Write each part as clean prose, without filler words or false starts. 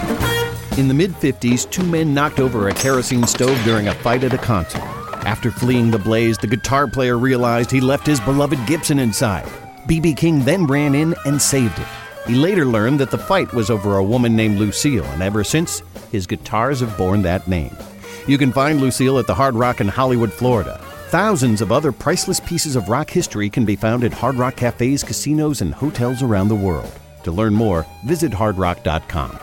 In the mid-50s, two men knocked over a kerosene stove during a fight at a concert. After fleeing the blaze, the guitar player realized he left his beloved Gibson inside. B.B. King then ran in and saved it. He later learned that the fight was over a woman named Lucille, and ever since, his guitars have borne that name. You can find Lucille at the Hard Rock in Hollywood, Florida. Thousands of other priceless pieces of rock history can be found at Hard Rock cafes, casinos, and hotels around the world. To learn more, visit hardrock.com.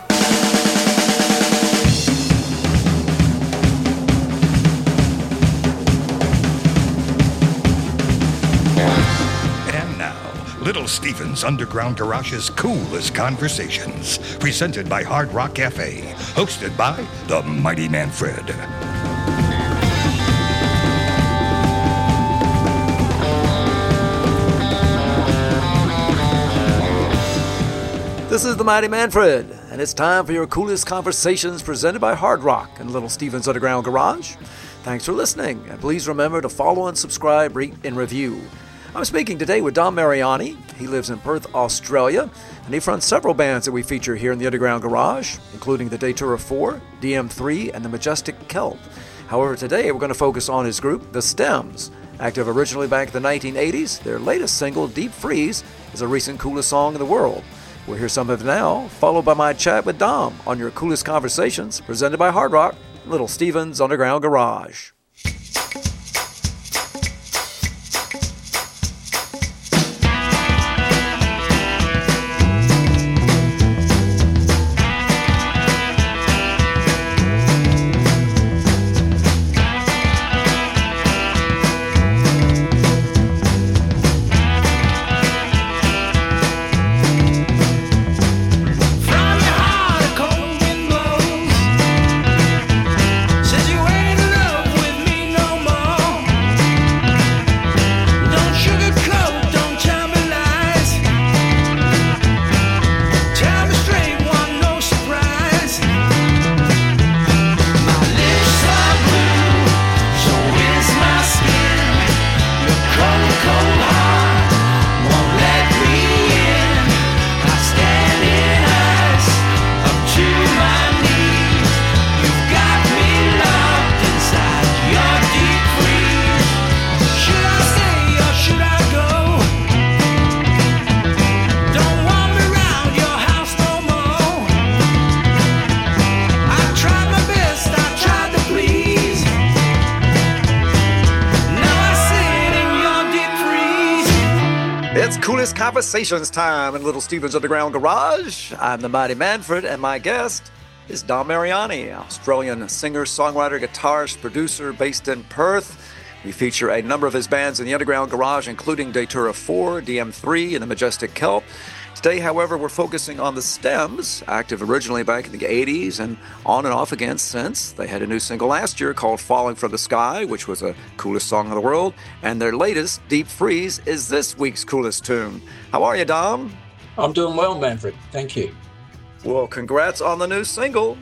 Little Steven's Underground Garage's Coolest Conversations, presented by Hard Rock Cafe, hosted by the Mighty Manfred. This is the Mighty Manfred, and it's time for your Coolest Conversations presented by Hard Rock and Little Steven's Underground Garage. Thanks for listening, and please remember to follow and subscribe, rate, and review. I'm speaking today with Dom Mariani. He lives in Perth, Australia, and he fronts several bands that we feature here in the Underground Garage, including the Datura 4, DM3, and the Majestic Kelp. However, today we're going to focus on his group, The Stems. Active originally back in the 1980s, their latest single, Deep Freeze, is a recent coolest song in the world. We'll hear some of it now, followed by my chat with Dom on your Coolest Conversations, presented by Hard Rock, Little Steven's Underground Garage. Conversations time in Little Steven's Underground Garage. I'm the Mighty Manfred, and my guest is Dom Mariani, Australian singer, songwriter, guitarist, producer based in Perth. We feature a number of his bands in the Underground Garage, including Datura 4, DM3, and the Majestic Kelp. Today, however, we're focusing on the Stems, active originally back in the 80s and on and off again since. They had a new single last year called Falling from the Sky, which was the coolest song in the world. And their latest, Deep Freeze, is this week's coolest tune. How are you, Dom? I'm doing well, Manfred. Thank you. Well, congrats on the new single.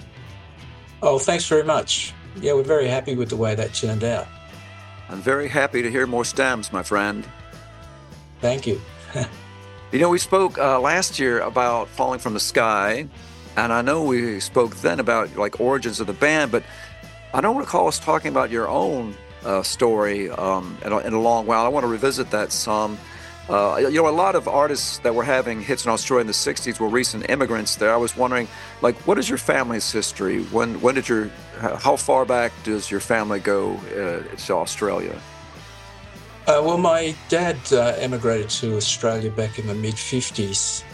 Oh, thanks very much. Yeah, we're very happy with the way that turned out. I'm very happy to hear more Stems, my friend. Thank you. You know, we spoke last year about Falling from the Sky, and I know we spoke then about like origins of the band, but I don't recall us talking about your own story in a long while. I want to revisit that some. A lot of artists that were having hits in Australia in the 60s were recent immigrants there. I was wondering, like, what is your family's history? How far back does your family go to Australia? Well, my dad emigrated to Australia back in the mid-50s,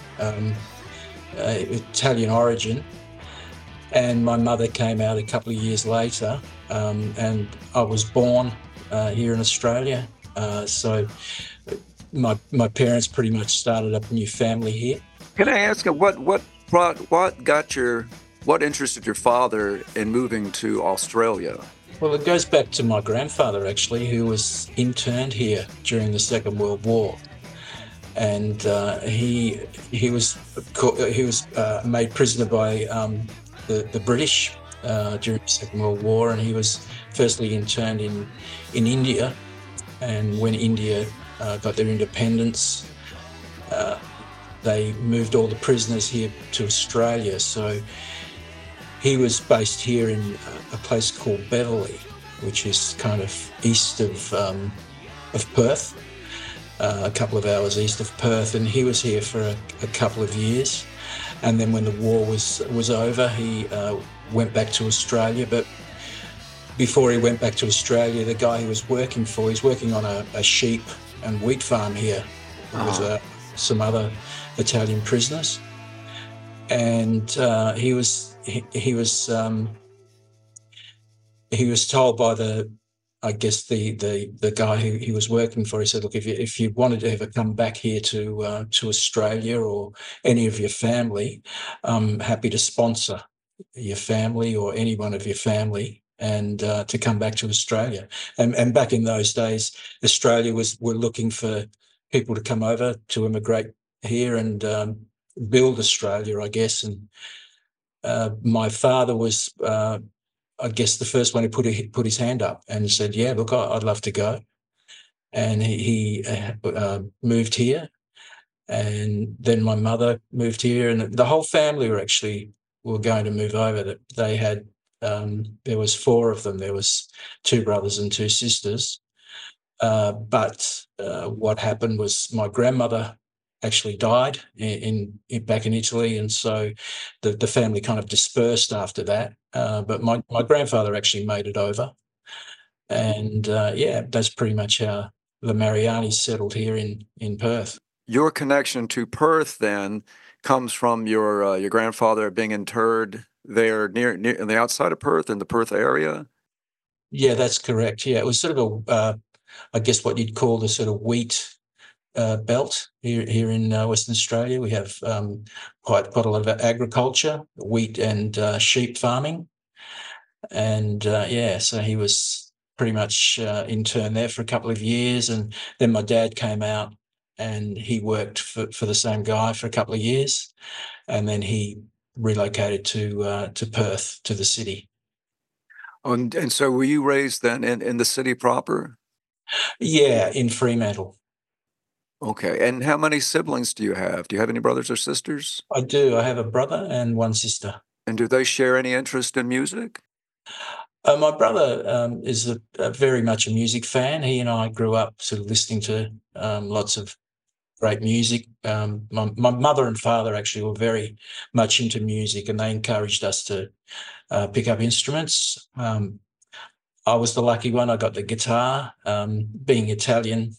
Italian origin, and my mother came out a couple of years later, and I was born here in Australia. So my parents pretty much started up a new family here. Can I ask what interested your father in moving to Australia? Well, it goes back to my grandfather, actually, who was interned here during the Second World War, and he was made prisoner by the British during the Second World War, and he was firstly interned in India, and when India got their independence, they moved all the prisoners here to Australia. So he was based here in a place called Beverley, which is kind of east of Perth, a couple of hours east of Perth, and he was here for a couple of years. And then when the war was over, he went back to Australia. But before he went back to Australia, the guy he was working for, he's working on a sheep and wheat farm here with some other Italian prisoners, and he was told by the guy who he was working for. He said, "Look, if you wanted to ever come back here to Australia or any of your family, I'm happy to sponsor your family or anyone of your family and to come back to Australia." And back in those days, Australia were looking for people to come over to immigrate here and build Australia, I guess. And my father was, I guess, the first one who put his hand up and said, "Yeah, look, I'd love to go." And he moved here, and then my mother moved here, and the whole family were going to move over. That they had, there was 4 of them. There was 2 brothers and 2 sisters. But what happened was my grandmother actually died back in Italy, and so the family kind of dispersed after that. But my grandfather actually made it over, and that's pretty much how the Marianis settled here in Perth. Your connection to Perth then comes from your grandfather being interred there near in the outside of Perth, in the Perth area? Yeah, that's correct. Yeah, it was sort of I guess what you'd call the sort of wheat belt here in Western Australia. We have quite a lot of agriculture, wheat and sheep farming, and so he was pretty much interned there for a couple of years, and then my dad came out and he worked for the same guy for a couple of years, and then he relocated to Perth, to the city. And so were you raised then in the city proper? Yeah, in Fremantle. Okay. And how many siblings do you have? Do you have any brothers or sisters? I do. I have a brother and 1 sister. And do they share any interest in music? My brother is very much a music fan. He and I grew up sort of listening to lots of great music. My mother and father actually were very much into music, and they encouraged us to pick up instruments. I was the lucky one. I got the guitar. Being Italian,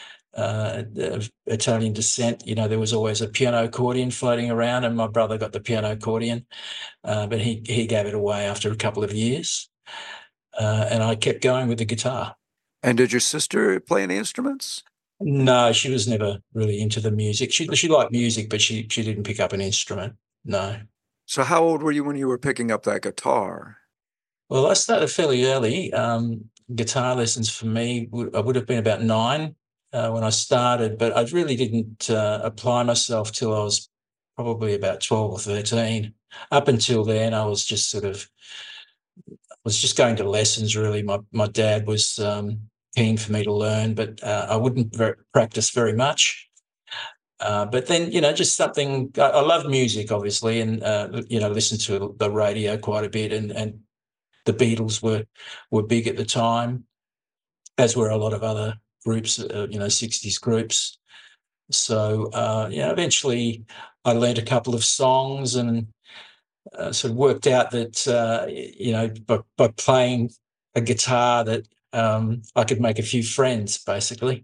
Italian descent, there was always a piano accordion floating around, and my brother got the piano accordion, but he gave it away after a couple of years, and I kept going with the guitar. And did your sister play any instruments? No, she was never really into the music. She liked music, but she didn't pick up an instrument. No. So how old were you when you were picking up that guitar? Well, I started fairly early. Guitar lessons for me, I would have been about 9 when I started, but I really didn't apply myself till I was probably about 12 or 13. Up until then, I was just going to lessons, really. My dad was keen for me to learn, but I wouldn't practice very much. But then, just something, I love music, obviously, and, listened to the radio quite a bit, and the Beatles were big at the time, as were a lot of other groups, 60s groups. So, eventually I learned a couple of songs and sort of worked out that, by playing a guitar that I could make a few friends, basically.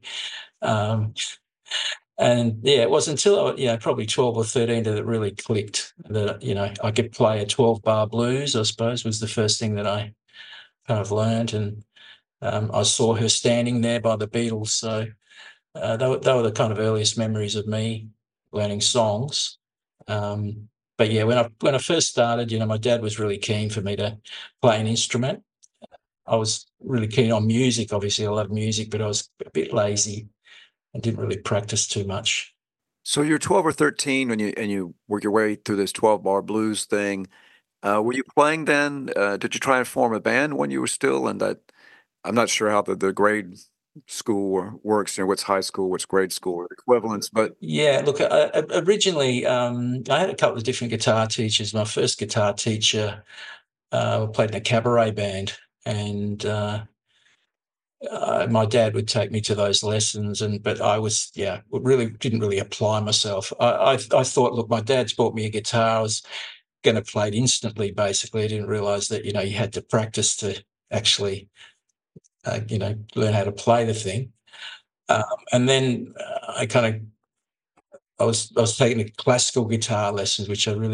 And it wasn't until I was, probably 12 or 13 that it really clicked that, I could play a 12-bar blues, I suppose, was the first thing that I kind of learned. And I saw her standing there by the Beatles. So they were the kind of earliest memories of me learning songs. But yeah, when I first started, my dad was really keen for me to play an instrument. I was really keen on music. Obviously, I love music, but I was a bit lazy and didn't really practice too much. So you're 12 or 13 when you work your way through this 12-bar blues thing. Were you playing then? Did you try and form a band when you were still in that? I'm not sure how the grade school works? What's high school, what's grade school equivalents? But Yeah, look, originally I had a couple of different guitar teachers. My first guitar teacher played in a cabaret band, and my dad would take me to those lessons, but I was, really didn't really apply myself. I thought, look, my dad's bought me a guitar. I was going to play it instantly. Basically, I didn't realize that you had to practice to actually learn how to play the thing. And then I was taking the classical guitar lessons, which I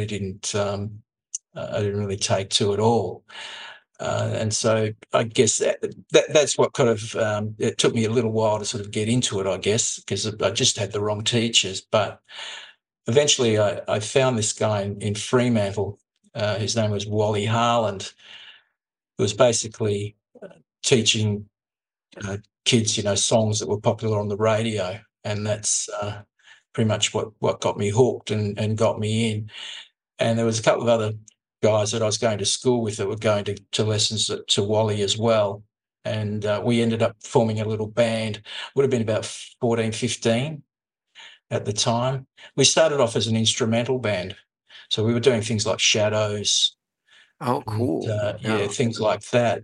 didn't really take to at all. And so I guess that's what kind of it took me a little while to sort of get into it, I guess, because I just had the wrong teachers. But eventually I found this guy in Fremantle. His name was Wally Harland, who was basically teaching kids, songs that were popular on the radio. And that's pretty much what got me hooked and got me in. And there was a couple of other guys that I was going to school with that were going to lessons to Wally as well. And we ended up forming a little band. Would have been about 14, 15 at the time. We started off as an instrumental band. So we were doing things like Shadows. Oh, cool. And, things like that.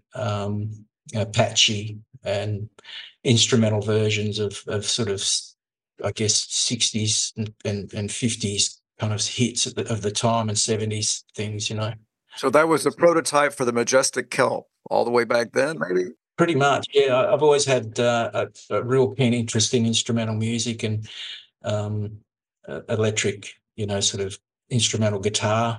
Apache and instrumental versions of sort of, I guess, 60s and 50s kind of hits of the time, and 70s things, So that was the prototype for the Majestic Kelp all the way back then, maybe? Pretty much, yeah. I've always had a real keen interest in instrumental music and electric, sort of instrumental guitar,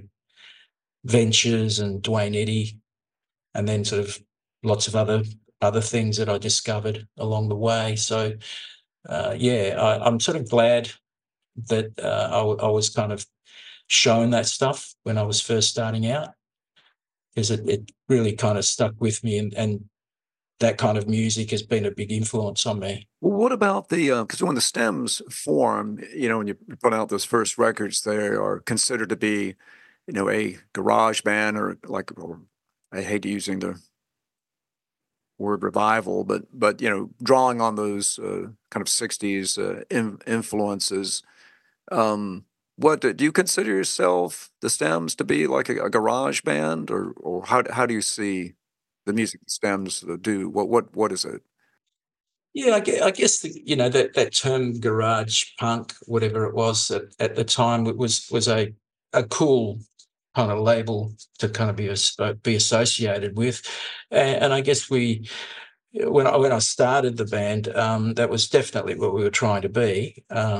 Ventures and Dwayne Eddy, and then sort of lots of other things that I discovered along the way. So, I'm sort of glad that I was kind of shown that stuff when I was first starting out, because it really kind of stuck with me, and that kind of music has been a big influence on me. Well, what about because when the Stems form, when you put out those first records, they are considered to be, a garage band, or I hate using the word revival, but drawing on those kind of 60s influences. What do you consider yourself, the Stems, to be like a garage band, or how do you see the music the Stems do? What is it? Yeah, I guess that term garage punk, whatever it was at the time, it was a cool kind of label to kind of be associated with, and I guess when I started the band, that was definitely what we were trying to be,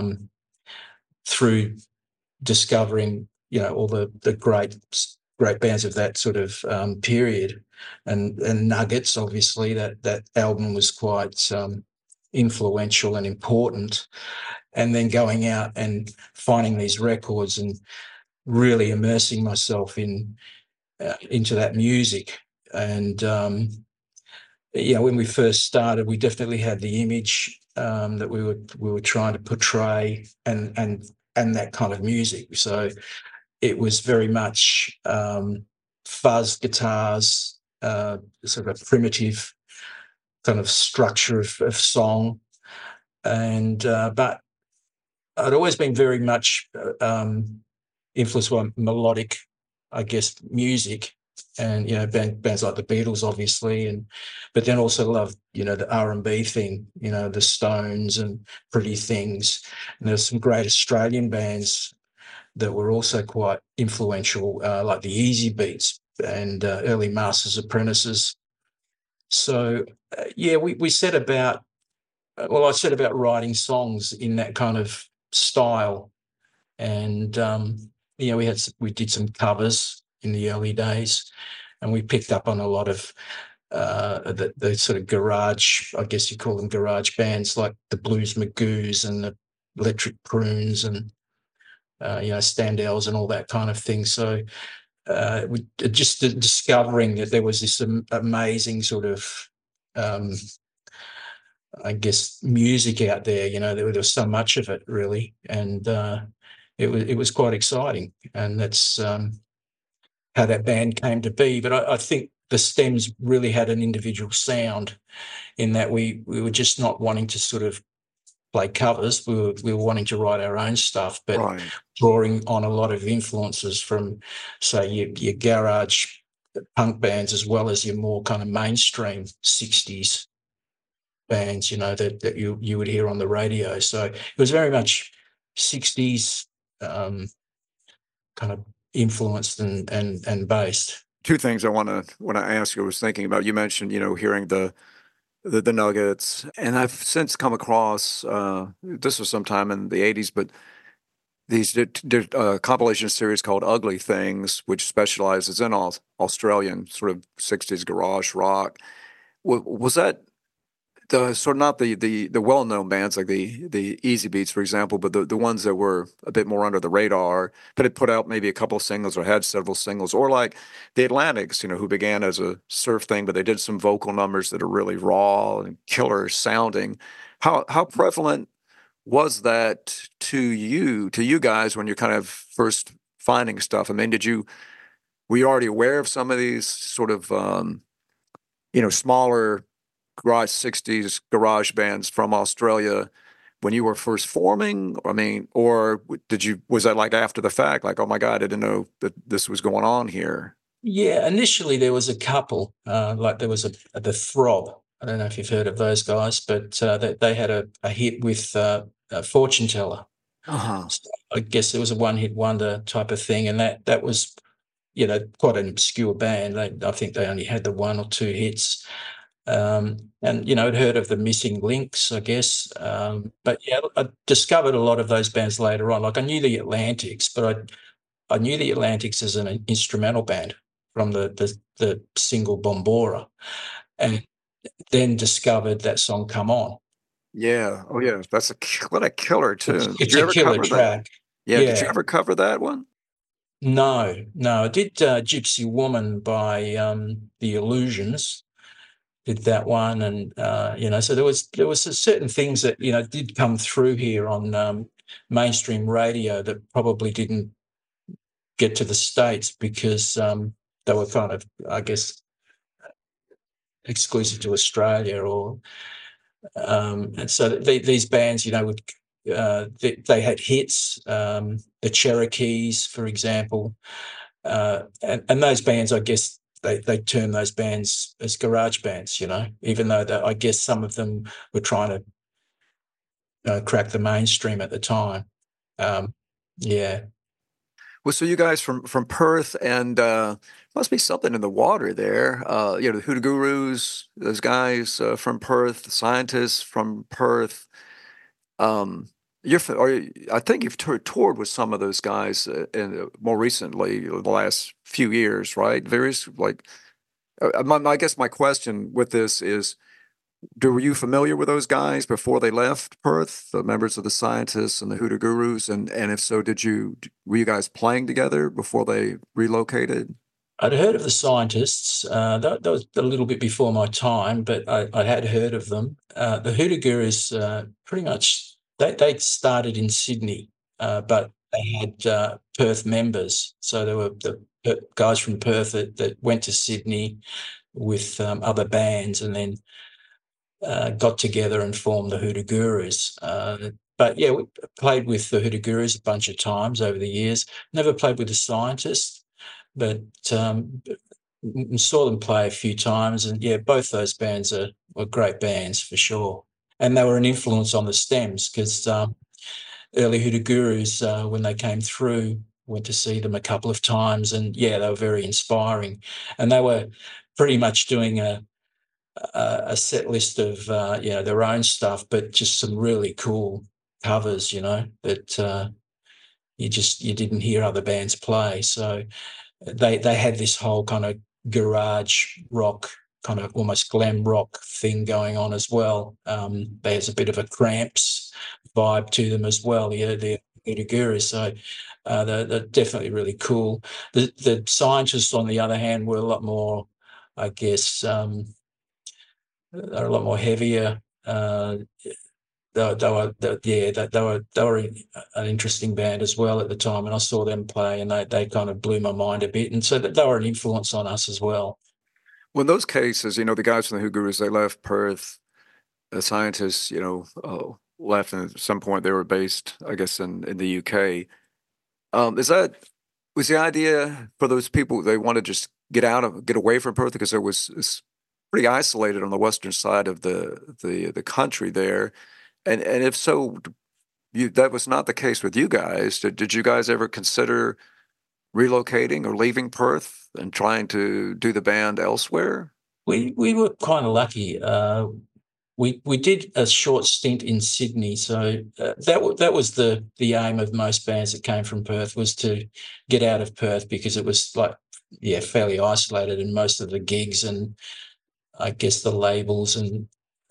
through discovering all the great bands of that sort of period, and Nuggets, obviously that album was quite influential and important, and then going out and finding these records and really immersing myself into that music. And when we first started, we definitely had the image that we were trying to portray, and that kind of music. So it was very much fuzz guitars, sort of a primitive kind of structure of song, and but I'd always been very much influenced by melodic, I guess, music, and bands like the Beatles, obviously, but then also loved the R&B thing, the Stones and Pretty Things, and there's some great Australian bands that were also quite influential, like the Easy Beats and early Masters Apprentices. So we set about. I set about writing songs in that kind of style, and we did some covers in the early days, and we picked up on a lot of the sort of garage, I guess you call them garage bands, like the Blues Magoos and the Electric Prunes and Standells and all that kind of thing. So we just discovering that there was this amazing sort of I guess music out there. There was so much of it, really, and it was quite exciting, and that's how that band came to be. But I think the stems really had an individual sound, in that we were just not wanting to sort of play covers. We were wanting to write our own stuff, but Right. drawing on a lot of influences from, say, your garage punk bands, as well as your more kind of mainstream 60s bands, that you would hear on the radio. So it was very much 60s kind of influenced and based. Two things I want to ask you. I was thinking about, you mentioned, hearing the Nuggets, and I've since come across, this was sometime in the 80s, but these did a compilation series called Ugly Things, which specializes in Australian sort of 60s garage rock. Was that the sort of, not the well-known bands like the Easy Beats, for example, but the ones that were a bit more under the radar, but had put out maybe a couple of singles or had several singles, or like the Atlantics, who began as a surf thing, but they did some vocal numbers that are really raw and killer sounding. How prevalent was that to you guys when you're kind of first finding stuff? I mean, were you already aware of some of these sort of smaller garage 60s garage bands from Australia when you were first forming? I mean, or was that like after the fact, like, oh my God, I didn't know that this was going on here? Yeah, initially there was a couple, like there was the Throb. I don't know if you've heard of those guys, but they had a hit with Fortune Teller. Uh-huh. So I guess it was a one-hit wonder type of thing, and that was, quite an obscure band. I think they only had the one or two hits. And I'd heard of the Missing Links, I guess. But yeah, I discovered a lot of those bands later on. Like, I knew the Atlantics, but I knew the Atlantics as an instrumental band from the single Bombora, and then discovered that song "Come On." Yeah. Oh yeah. That's what a killer tune. It's a killer track. That? Yeah. Did you ever cover that one? No. I did Gypsy Woman by The Illusions. Did that one, and so there was certain things that did come through here on mainstream radio that probably didn't get to the States because they were kind of, I guess, exclusive to Australia, or and so these bands, would they had hits, the Cherokees, for example, and those bands, I guess. They term those bands as garage bands, even though I guess some of them were trying to crack the mainstream at the time. Yeah. Well, so you guys from Perth, and must be something in the water there. The Hoodoo Gurus, those guys from Perth, the Scientists from Perth. I think you've toured with some of those guys more recently, the last few years, right? Various, like, I guess my question with this is, were you familiar with those guys before they left Perth, the members of the Scientists and the Hoodoo Gurus? And if so, were you guys playing together before they relocated? I'd heard of the Scientists. That was a little bit before my time, but I had heard of them. The Hoodoo Gurus, pretty much, they started in Sydney, but they had Perth members. So there were the guys from Perth that went to Sydney with other bands, and then got together and formed the Hoodoo Gurus. But yeah, we played with the Hoodoo Gurus a bunch of times over the years. Never played with the Scientists, but saw them play a few times. And yeah, both those bands were great bands for sure. And they were an influence on the Stems, because early Hoodoo Gurus, when they came through, went to see them a couple of times, and yeah, they were very inspiring. And they were pretty much doing a set list of their own stuff, but just some really cool covers, that you didn't hear other bands play. So they had this whole kind of garage rock, kind of almost glam rock thing going on as well. There's a bit of a Cramps vibe to them as well. The Gurus, so they're definitely really cool. The Scientists, on the other hand, were a lot more, I guess, they're a lot more heavier. They were an interesting band as well at the time, and I saw them play, and they kind of blew my mind a bit, and so they were an influence on us as well. When those cases, the guys from the Who Gurus, they left Perth. The scientists, left, and at some point they were based, I guess, in the UK. Is that was the idea for those people? They want to just get away from Perth because it's pretty isolated on the western side of the country there. And if so, that was not the case with you guys. Did you guys ever consider relocating or leaving Perth and trying to do the band elsewhere? We were kind of lucky. We did a short stint in Sydney, so that was the aim of most bands that came from Perth, was to get out of Perth, because it was fairly isolated, and most of the gigs and I guess the labels and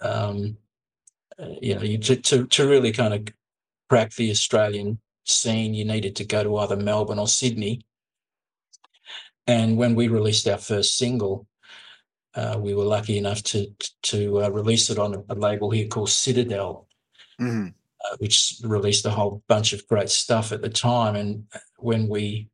to really kind of crack the Australian scene, you needed to go to either Melbourne or Sydney. And when we released our first single, we were lucky enough to release it on a label here called Citadel, which released a whole bunch of great stuff at the time. And when we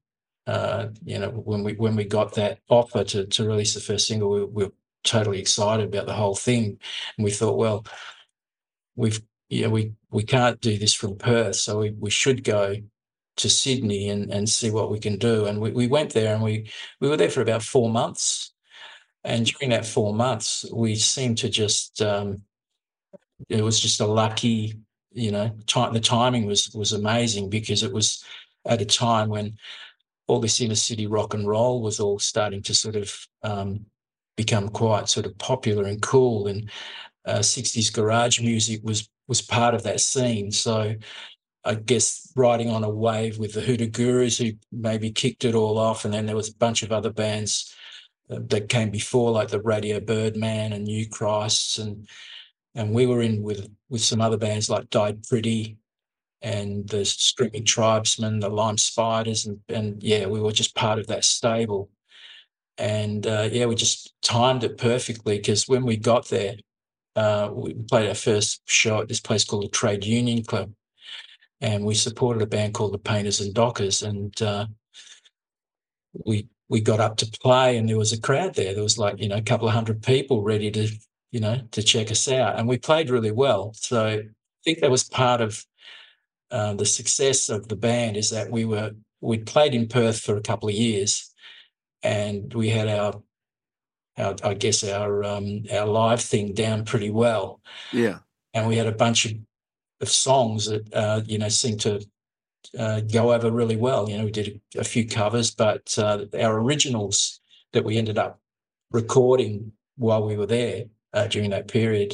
got that offer to release the first single, we were totally excited about the whole thing, and we thought, well, we can't do this from Perth, so we should go to Sydney and see what we can do. And we went there, and we were there for about 4 months. And during that 4 months, we seemed to just, it was just a lucky, the timing was amazing, because it was at a time when all this inner city rock and roll was all starting to sort of become quite sort of popular and cool. And 60s garage music was part of that scene. So I guess riding on a wave with the Hoodoo Gurus, who maybe kicked it all off, and then there was a bunch of other bands that came before, like the Radio Birdman and New Christs, and we were in with some other bands like Died Pretty and the Screaming Tribesmen, the Lime Spiders, and we were just part of that stable. And we just timed it perfectly, because when we got there, we played our first show at this place called the Trade Union Club, and we supported a band called the Painters and Dockers, and we got up to play, and there was a crowd there. There was a couple of hundred people ready to check us out, and we played really well. So I think that was part of the success of the band, is that we'd played in Perth for a couple of years, and we had our live thing down pretty well. Yeah. And we had a bunch of songs that seemed to go over really well. We did a few covers, but our originals that we ended up recording while we were there during that period,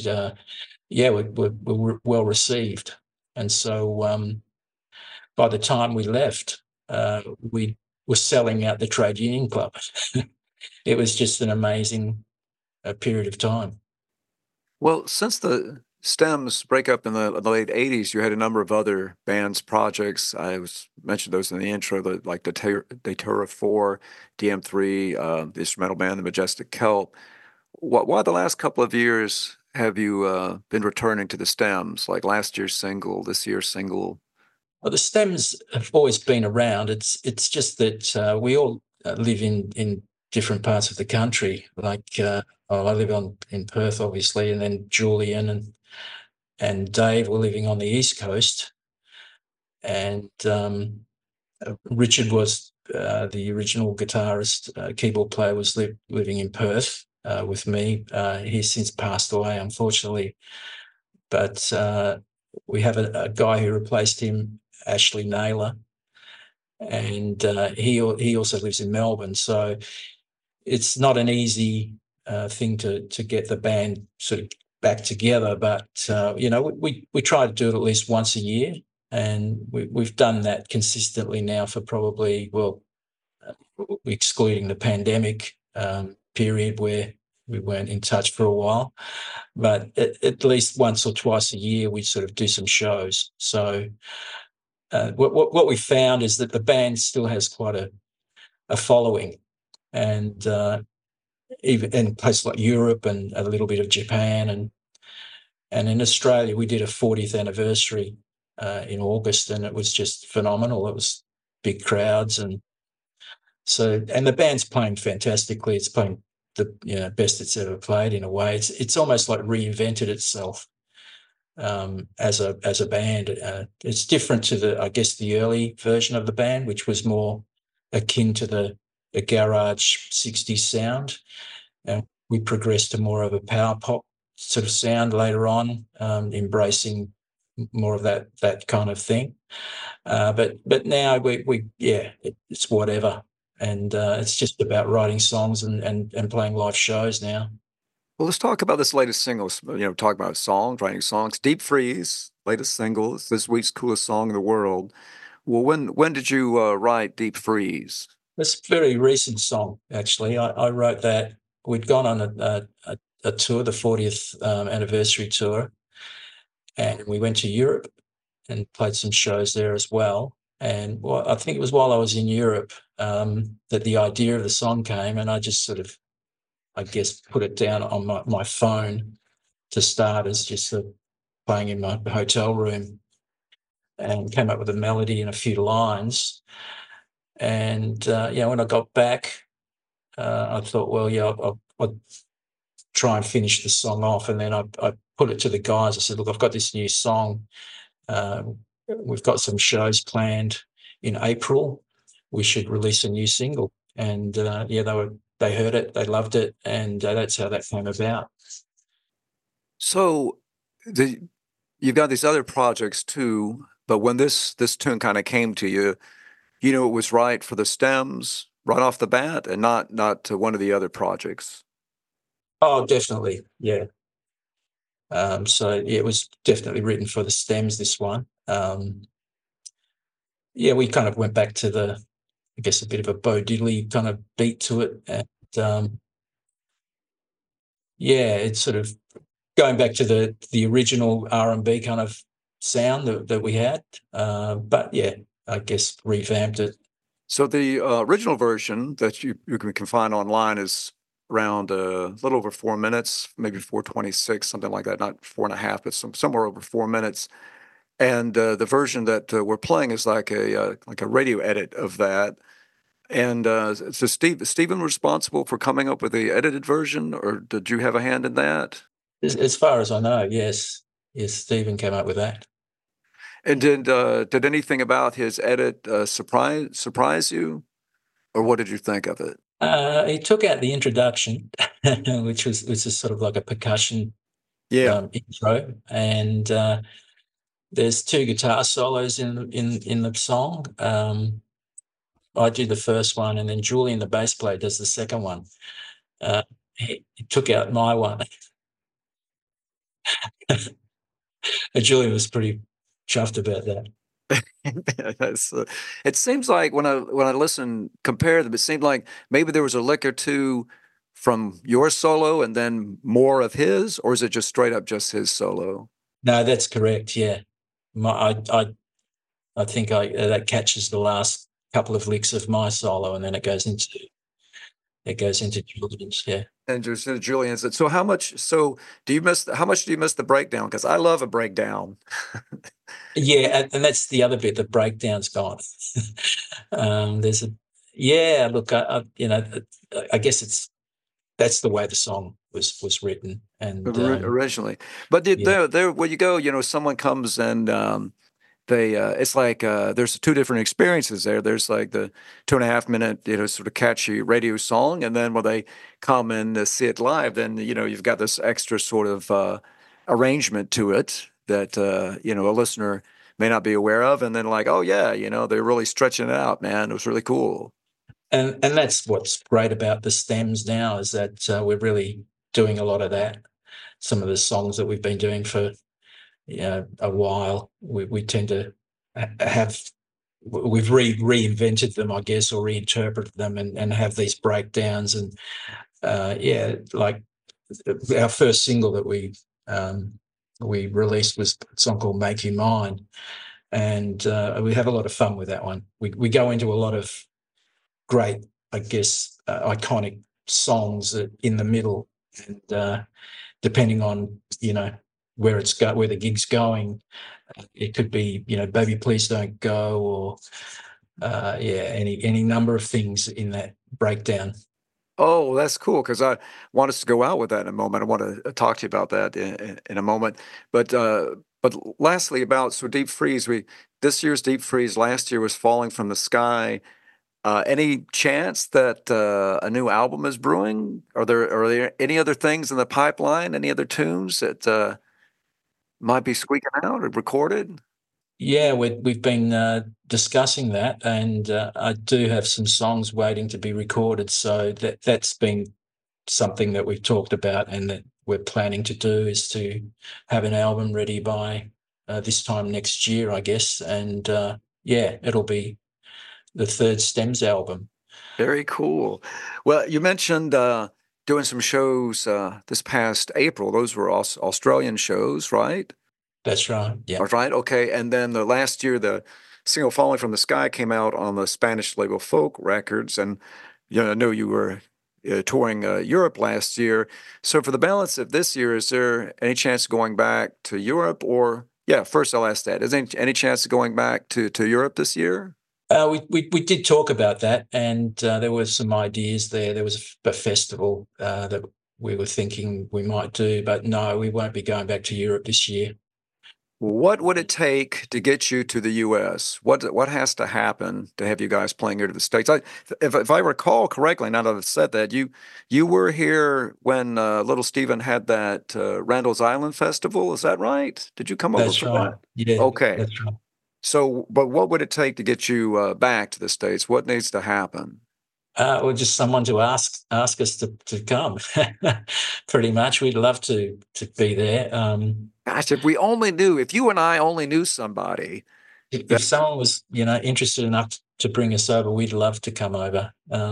were well received. And so by the time we left, we were selling out the Trade Union Club. It was just an amazing period of time. Well, since the Stems breakup in the late 80s, you had a number of other bands, projects. I mentioned those in the intro, like the Datura 4, DM3, the instrumental band, the Majestic Kelp. Why the last couple of years have you been returning to the Stems, like last year's single, this year's single? Well, the Stems have always been around. It's just that we all live in different parts of the country. Like I live in Perth, obviously, and then Julian and Dave were living on the East Coast, and Richard was the original guitarist, keyboard player, was living in Perth with me. He's since passed away, unfortunately, but we have a guy who replaced him, Ashley Naylor, and he also lives in Melbourne. So it's not an easy thing to get the band sort of back together, but we try to do it at least once a year, and we've done that consistently now for probably, excluding the pandemic period where we weren't in touch for a while, but at least once or twice a year we sort of do some shows. So what we found is that the band still has quite a following, and even in places like Europe and a little bit of Japan, and in Australia we did a 40th anniversary in August, and it was just phenomenal. It was big crowds, and the band's playing fantastically. It's playing the best it's ever played in a way. It's almost like reinvented itself as a band. It's different to the early version of the band, which was more akin to the garage 60s sound. And we progressed to more of a power pop sort of sound later on, embracing more of that kind of thing. But now it's whatever. And it's just about writing songs and playing live shows now. Well, let's talk about this latest single. Talk about songs, writing songs. Deep Freeze, latest single. It's this week's coolest song in the world. Well, when did you write Deep Freeze? It's a very recent song, actually. I wrote that. We'd gone on a tour, the 40th anniversary tour, and we went to Europe and played some shows there as well. And I think it was while I was in Europe that the idea of the song came, and I just sort of, I guess, put it down on my phone to start as just playing in my hotel room, and came up with a melody and a few lines. And when I got back, I thought, well, I'll try and finish the song off. And then I put it to the guys. I said, look, I've got this new song. We've got some shows planned in April. We should release a new single. And they heard it, they loved it, and that's how that came about. So you've got these other projects too, but when this tune kind of came to you, it was right for the Stems right off the bat, and not to one of the other projects. Oh, definitely, yeah. It was definitely written for the Stems, this one. We kind of went back to I guess, a bit of a Bo Diddley kind of beat to it. And it's sort of going back to the original R&B kind of sound that we had. I guess revamped it. So the original version that you can find online is around a little over 4 minutes, maybe 4:26, something like that, not 4.5, but somewhere over 4 minutes. And the version that we're playing is like a radio edit of that. And so Stephen responsible for coming up with the edited version, or did you have a hand in that? As far as I know, yes. Yes, Stephen came up with that. And did anything about his edit surprise you, or what did you think of it? He took out the introduction, which was just sort of like a percussion intro, and there's 2 guitar solos in the song. I do the first one, and then Julian, the bass player, does the second one. He took out my one. Julian was pretty chuffed about that. It seems like when I listen, compare them, it seemed like maybe there was a lick or two from your solo and then more of his, or is it just straight up just his solo? No, that's correct. Yeah, I think that catches the last couple of licks of my solo, and then it goes into Julian's. Yeah. And just Julian's. So how much do you miss the breakdown? Because I love a breakdown. Yeah, and that's the other bit. The breakdown's gone. There's look, I guess that's the way the song was written and originally. But there where you go, someone comes and they it's like there's 2 different experiences there. There's like the 2.5 minute sort of catchy radio song, and then when they come and see it live, then you've got this extra sort of arrangement to it that a listener may not be aware of, and then like, oh yeah, they're really stretching it out, man. It was really cool. And that's what's great about the Stems now, is that we're really doing a lot of that. Some of the songs that we've been doing for a while, we tend to we've reinvented them, I guess, or reinterpreted them, and have these breakdowns. And like our first single that we released was a song called Make You Mine, and we have a lot of fun with that one. We go into a lot of great, I guess, iconic songs in the middle, and depending on where the gig's going, it could be Baby Please Don't Go, or any number of things in that breakdown. Oh, that's cool because I want us to go out with that in a moment. I want to talk to you about that in a moment. But lastly, about so Deep Freeze, we this year's Deep Freeze last year was Falling from the Sky. Any chance that a new album is brewing? Are there any other things in the pipeline? Any other tunes that might be squeaking out or recorded? Yeah, we've been discussing that, and I do have some songs waiting to be recorded. So that's been something that we've talked about, and that we're planning to do is to have an album ready by this time next year, I guess. And yeah, it'll be the third Stems album. Very cool. Well, you mentioned doing some shows this past April. Those were Australian shows, right? That's right. Yeah, All right, okay. And then the last year, the single "Falling from the Sky" came out on the Spanish label Folk Records, and I know you were touring Europe last year. So for the balance of this year, is there any chance of going back to Europe? Or yeah, first I'll ask that: is there any chance of going back to Europe this year? we did talk about that, and there were some ideas there. There was a festival that we were thinking we might do, but no, we won't be going back to Europe this year. What would it take to get you to the U.S.? What has to happen to have you guys playing here to the States? If I recall correctly, now that I've said that, you were here when Little Steven had that Randall's Island Festival. Is that right? Did you come over That's for right. that? Yeah, Okay. that's right. So, but what would it take to get you back to the States? What needs to happen? Or just someone to ask us to come. Pretty much, we'd love to be there. Gosh, if you and I only knew somebody If someone was, interested enough to bring us over, we'd love to come over.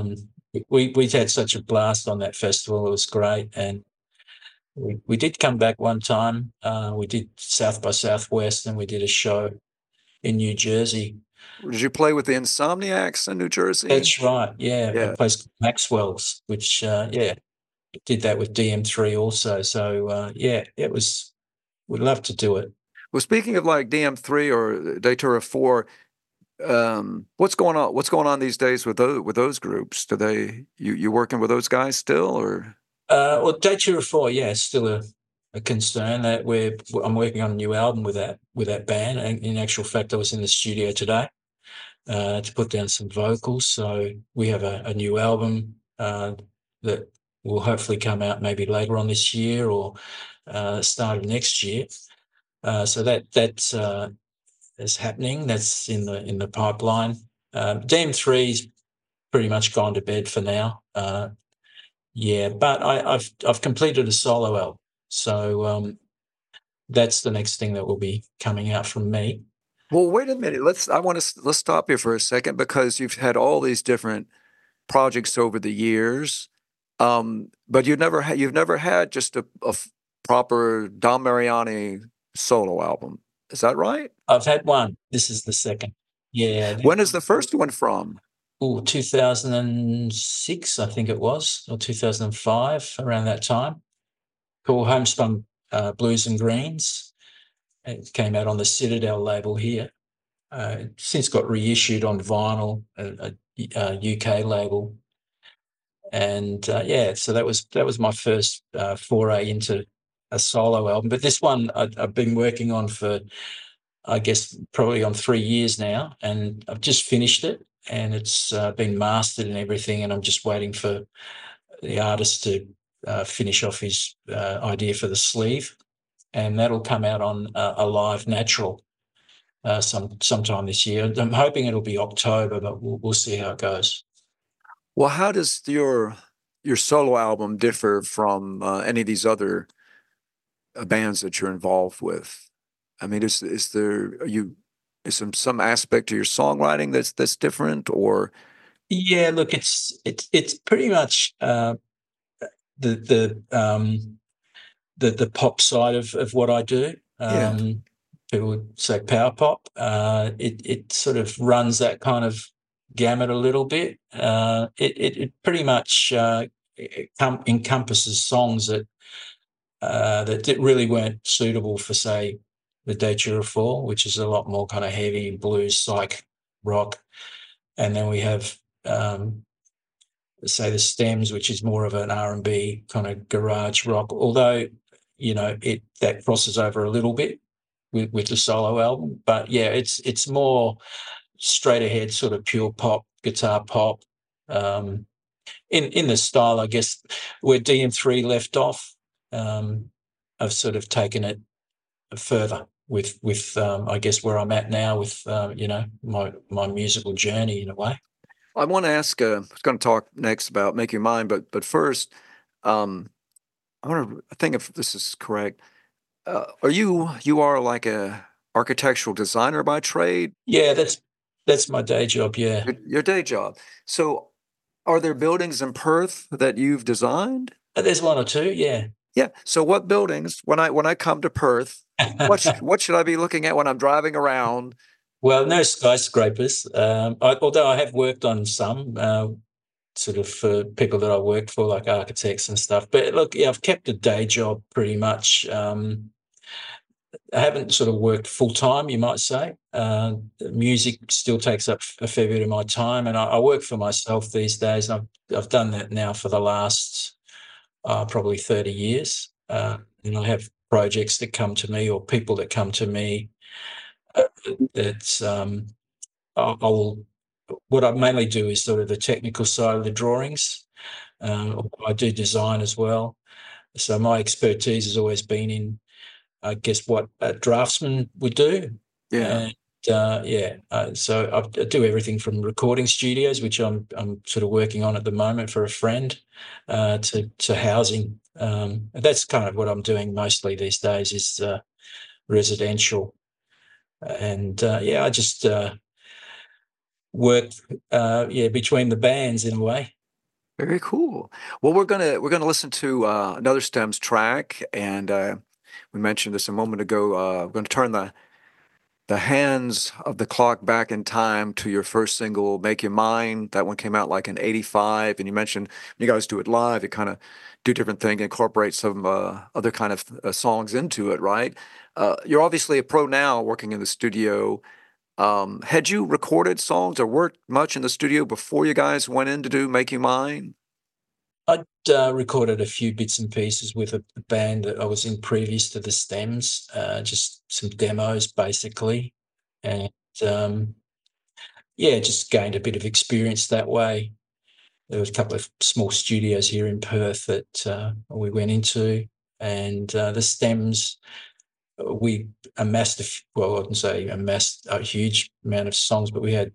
We had such a blast on that festival; it was great, and we did come back one time. We did South by Southwest, and we did a show in New Jersey. did you play with the Insomniacs in New Jersey? That's right, yeah, a Yeah. place called Maxwell's, which yeah, did that with DM3 also. So yeah, it was. We'd love to do it. Well, speaking of like DM3 or Datura 4, what's going on? What's going on these days with those groups? Do you working with those guys still, or? Well, Datura 4, yeah, it's still a concern that I'm working on a new album with that band. And in actual fact, I was in the studio today to put down some vocals. So we have a new album that will hopefully come out maybe later on this year or start of next year. So that is happening. That's in the pipeline. DM3's pretty much gone to bed for now. Yeah, but I've completed a solo album, so that's the next thing that will be coming out from me. Well, wait a minute. Let's stop here for a second because you've had all these different projects over the years, but you've never had just a proper Don Mariani solo album. Is that right? I've had one. This is the second. Yeah. When is the first one from? 2006, I think it was, or 2005, around that time. Called Homespun Blues and Greens. It came out on the Citadel label here. It's since got reissued on vinyl, a UK label. And yeah, so that was my first foray into a solo album. But this one I've been working on for, I guess, probably on 3 years now, and I've just finished it, and it's been mastered and everything, and I'm just waiting for the artist to finish off his idea for the sleeve, and that'll come out on Alive Natural sometime this year. I'm hoping it'll be October, but we'll see how it goes. Well, how does your solo album differ from any of these other bands that you're involved with? I mean, is some aspect to your songwriting that's different, or? Yeah, look, it's pretty much the pop side of what I do. Yeah. People would say power pop. It sort of runs that kind of gamut a little bit. It pretty much encompasses songs that really weren't suitable for, say, the Datura 4, which is a lot more kind of heavy blues, psych rock, and then we have say the Stems, which is more of an R&B kind of garage rock, although, that crosses over a little bit with the solo album. But yeah, it's more straight ahead, sort of pure pop, guitar pop. In the style, I guess, where DM3 left off, I've sort of taken it further with I guess where I'm at now with my musical journey in a way. I want to ask. I was going to talk next about Make Your Mind, but first, I think if this is correct. You are like a architectural designer by trade? Yeah, that's my day job. Yeah, Your day job. So, are there buildings in Perth that you've designed? There's one or two. Yeah. Yeah. So, what buildings? When I come to Perth, what should I be looking at when I'm driving around? Well, no skyscrapers. Although I have worked on some, sort of for people that I worked for, like architects and stuff. But look, yeah, I've kept a day job pretty much. I haven't sort of worked full time, you might say. Music still takes up a fair bit of my time, and I work for myself these days. And I've done that now for the last probably 30 years. And I have projects that come to me or people that come to me that what I mainly do is sort of the technical side of the drawings. I do design as well. So my expertise has always been in, I guess, what a draftsman would do. Yeah. And so I do everything from recording studios, which I'm sort of working on at the moment for a friend, to housing. That's kind of what I'm doing mostly these days is residential. And I just work between the bands in a way. Very cool. Well, we're gonna listen to another Stems track, and we mentioned this a moment ago. We're going to turn the hands of the clock back in time to your first single, Make Your Mind. That one came out like in '85, and you mentioned when you guys do it live, you kind of do different things, incorporate some other kind of songs into it, right? You're obviously a pro now, working in the studio. Had you recorded songs or worked much in the studio before you guys went in to do Make Your Mind? I'd recorded a few bits and pieces with a band that I was in previous to the Stems, just some demos basically, and just gained a bit of experience that way. There was a couple of small studios here in Perth that we went into, and the Stems, we amassed I wouldn't say amassed a huge amount of songs, but we had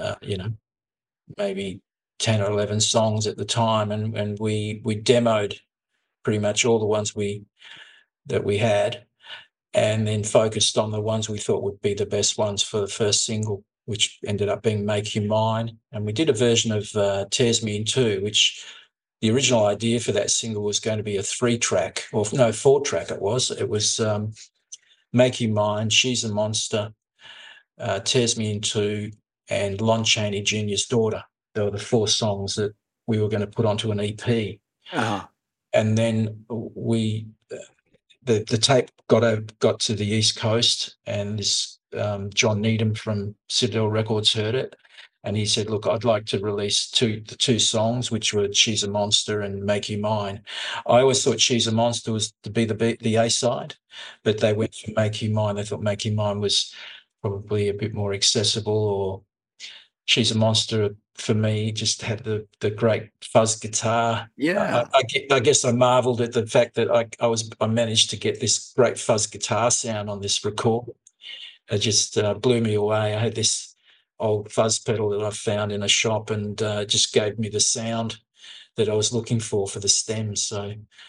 maybe 10 or 11 songs at the time, and we demoed pretty much all the ones that we had, and then focused on the ones we thought would be the best ones for the first single, which ended up being Make You Mine. And we did a version of Tears Me in Two, which the original idea for that single was going to be a 4-track it was Make You Mine, She's a Monster, Tears Me in Two, and Lon Chaney Jr.'s Daughter. There were the 4 songs that we were going to put onto an EP. Uh-huh. And then the tape got to the East Coast, and this John Needham from Citadel Records heard it, and he said, "Look, I'd like to release the two songs, which were She's a Monster and Make You Mine." I always thought She's a Monster was to be the A side, but they went for Make You Mine. They thought Make You Mine was probably a bit more accessible, or She's a Monster for me just had the great fuzz guitar. Yeah. I guess I marveled at the fact that I managed to get this great fuzz guitar sound on this record. It just blew me away. I had this old fuzz pedal that I found in a shop, and just gave me the sound that I was looking for the Stems. So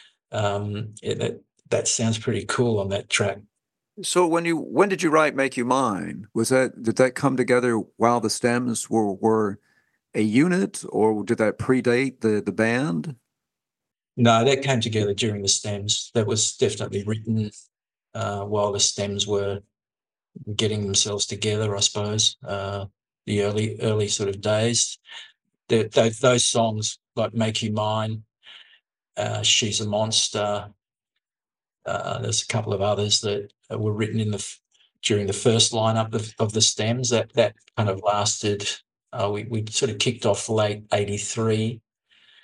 that sounds pretty cool on that track. So when did you write Make You Mine? Did that come together while the Stems were a unit, or did that predate the band? No, that came together during the Stems. That was definitely written while the Stems were getting themselves together, I suppose. The early sort of days. Those songs like Make You Mine, She's a Monster. There's a couple of others that were written during the first lineup of the Stems. That kind of lasted. We sort of kicked off late '83,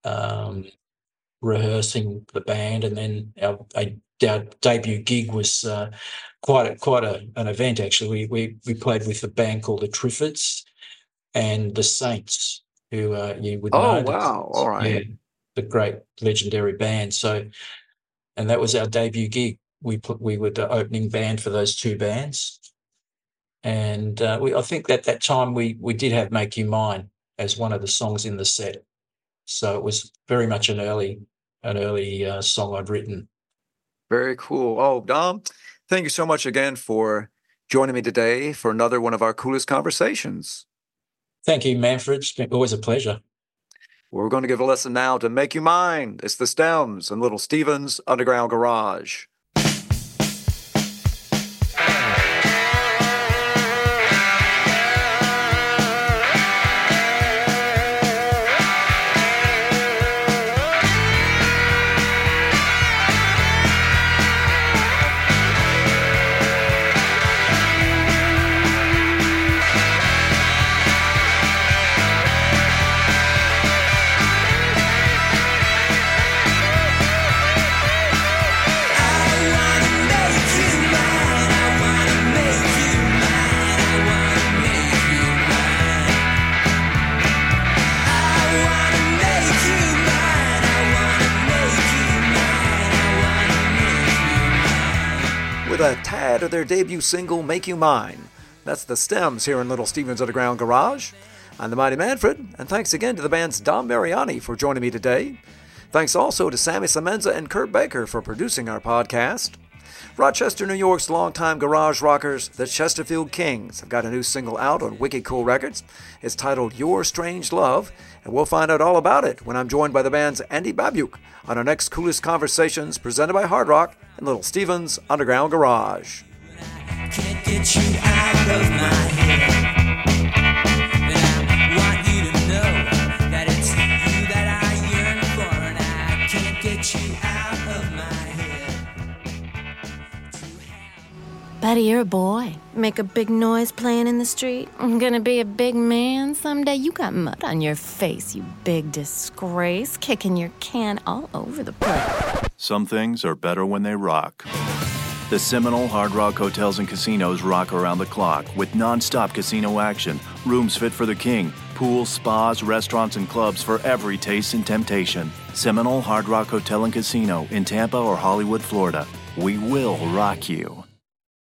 rehearsing the band, and then our debut gig was quite an event. Actually, we played with a band called the Triffids and the Saints, who you would know. Oh, wow! All right, yeah, the great legendary band. So, and that was our debut gig. We were the opening band for those two bands, and I think that time we did have "Make You Mine" as one of the songs in the set. So it was very much an early song I'd written. very cool. Oh, Dom, thank you so much again for joining me today for another one of our coolest conversations. Thank you, Manfred. It's been always a pleasure. We're going to give a lesson now to Make You Mine. It's the Stems and Little Steven's Underground Garage. With a tad of their debut single, Make You Mine. That's the Stems here in Little Steven's Underground Garage. I'm the Mighty Manfred, and thanks again to the band's Dom Mariani for joining me today. Thanks also to Sammy Semenza and Kurt Baker for producing our podcast. Rochester, New York's longtime garage rockers, the Chesterfield Kings, have got a new single out on Wicked Cool Records. It's titled Your Strange Love, and we'll find out all about it when I'm joined by the band's Andy Babiuk on our next Coolest Conversations presented by Hard Rock and Little Steven's Underground Garage. Can't get you out of my head. And I want you to know that it's you that I yearn for, and I can't get you out of my head. Buddy, you're a boy. Make a big noise playing in the street. I'm gonna be a big man someday. You got mud on your face, you big disgrace. Kicking your can all over the place. Some things are better when they rock. The Seminole Hard Rock Hotels and Casinos rock around the clock with non-stop casino action, rooms fit for the king, pools, spas, restaurants, and clubs for every taste and temptation. Seminole Hard Rock Hotel and Casino in Tampa or Hollywood, Florida. We will rock you.